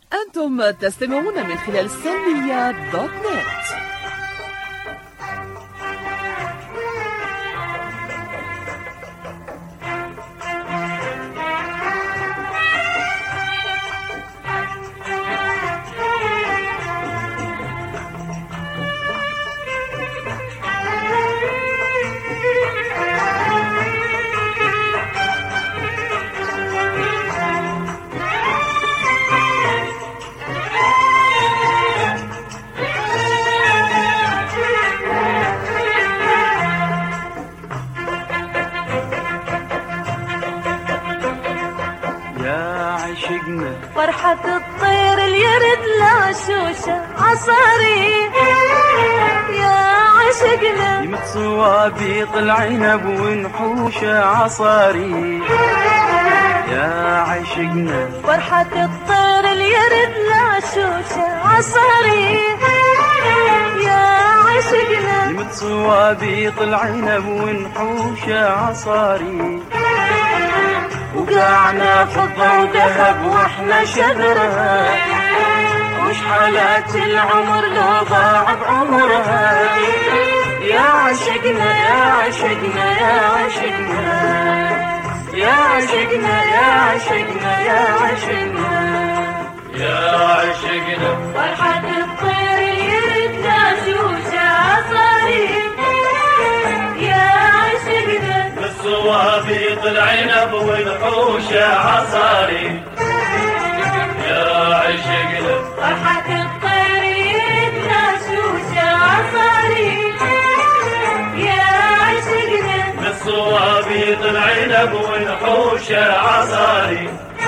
أنتم تستمعون من خلال سلمية دوت نت. فرحة الطير اليرد لا شوشة عصاري يا عشقنا يمت صوابيط العنب ونحوشة عصاري يا عشقنا. فرحة الطير اليرد لا شوشة عصاري يا عشقنا يمت صوابيط العنب ونحوشة عصاري. وقعنا فضة وذهب واحنا شذرها وش حالات العمر لو ضاع بعمرها. يا عشقنا يا عشقنا يا عشقنا يا عشقنا يا عشقنا يا عشقنا يا عشقنا. فرحة الطير يرد لا شوشة عصاري يا عشقنا بالصوابيط العنب والحوشة عصاري يا عشقنا. فرحة الطير يرد لا شوشة عصاري يا عشقنا بالصوابيط العنب والحوشة عصاري.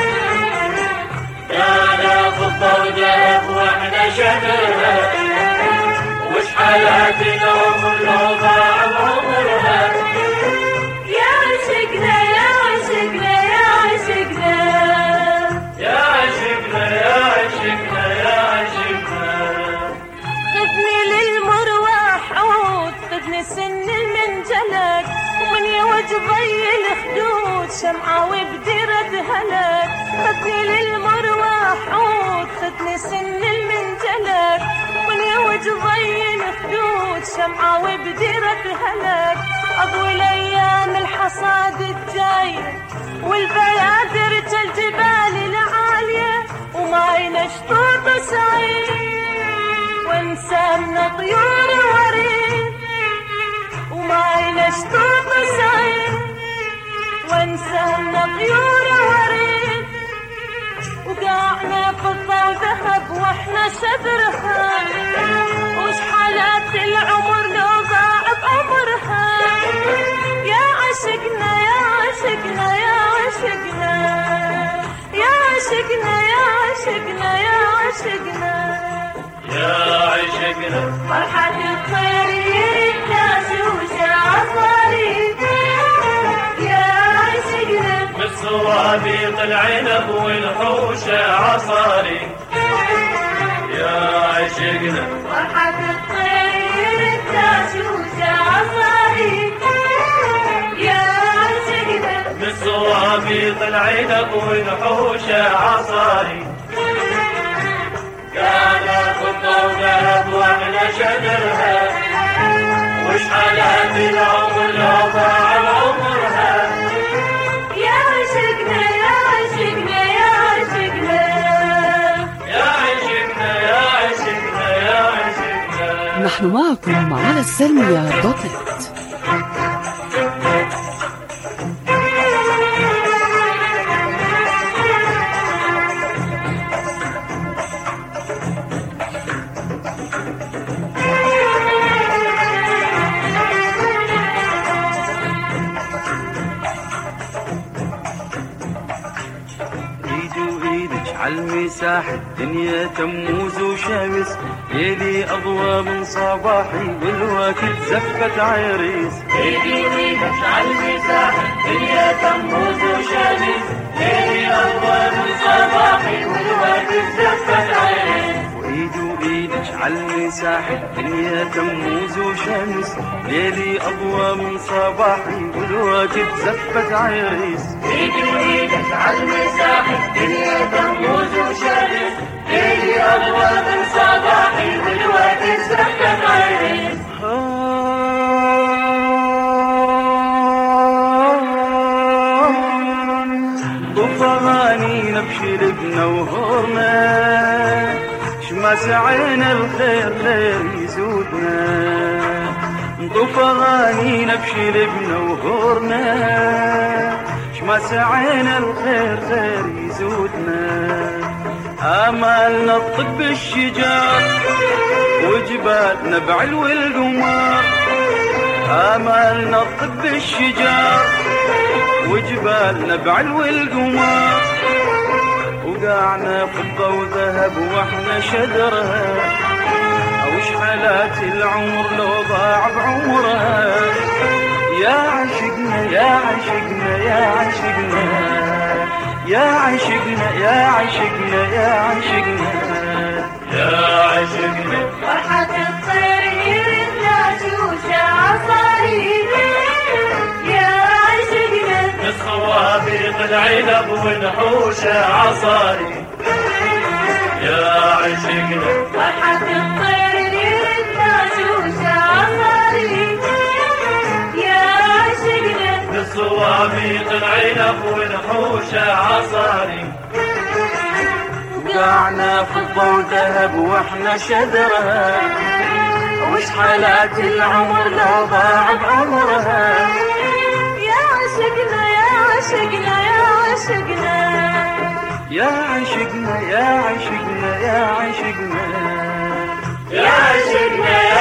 كان فضة وذهب واحنا شذرها وش حالات العمر لو ضاع بعمرها. يا عشقنا يا عشقنا يا عشقنا يا عشقنا يا عشقنا يا عشقنا. خذني للمروح عود خذني سن المنجلك ومن يوج ضي الخدود شمعة وبديرة هلك. خذني للمروح عود خذني سن المنجلك ومن يوج ضي الخدود شمعة وبديرة هلك. أضوي الأيام الحصاد الجاية والبيادر الجبال العالية وماي نشطوط سعيد وانسى من طيور وريد وماي نشطوط سعيد وانسى من طيور وريد. وقعنا فضة وذهب واحنا شذرها وش حالات العمر لو ضاع بعمرها. يا عشقنا يا عشقنا يا عشقنا يا عشقنا يا عشقنا يا عشقنا يا عشقنا. فرحة الطير يرد لا شوشة عصاري يا عشقنا بالصوابيط العنب والحوشة عصاري يا عشقنا. فرحة الطير يرد لا شوشة عصاري يا عشقنا بالصوابيط العنب والحوشة عصاري. كان فضة وذهب واحنا شذرها وش حالات العمر لو ضاع بعمرها. يا عشقنا يا عشقنا يا عشقنا يا عشقنا يا عشقنا يا عشقنا. نحن معكم على السلمية دوت نت. عالمساح الدنيا تموز وشمس يلي أضوى من صباحي والوقت زفت عريس. ايدي وايدك عالمساح الدنيا تموز وشمس يلي أضوى من صباحي والوقت زفت عريس. وايدي وايدك عالمساح الدنيا تموز وشمس ليلي أضوى من صباحي والوقت زفت عريس. ايدي وايدك عالمساح الدنيا تموز وشمس غانينا بشلبنا وهورنا شما سعينا الخير خير يزودنا نطوف غانينا بشلبنا وهورنا شما سعينا الخير خير يزودنا آمالنا الطب الشجار وجبالنا بعلو القمار آمالنا الطب الشجار وجبالنا بعلو القمار وقعنا فضة وذهب واحنا شدرها وش حالات العمر لو ضاع بعمرها يا عشقنا يا عشقنا يا عشقنا يا عشقنا يا عشقنا يا عشقنا يا عشقنا فرحة الطير يردنا شوشة عصاري يا عشقنا الصوابيط العنب ونحوشة عصاري يا عشقنا فرحة الطير يردنا شوشة عصاري يا عشقنا الصوابيط العنب ونحوشة عصاري وقعنا فضة وذهب واحنا شدرها وش حالات العمر لو ضاع بعمرها يا عشقنا يا عشقنا يا عشقنا يا عشقنا يا عشقنا يا عشقنا يا عشقنا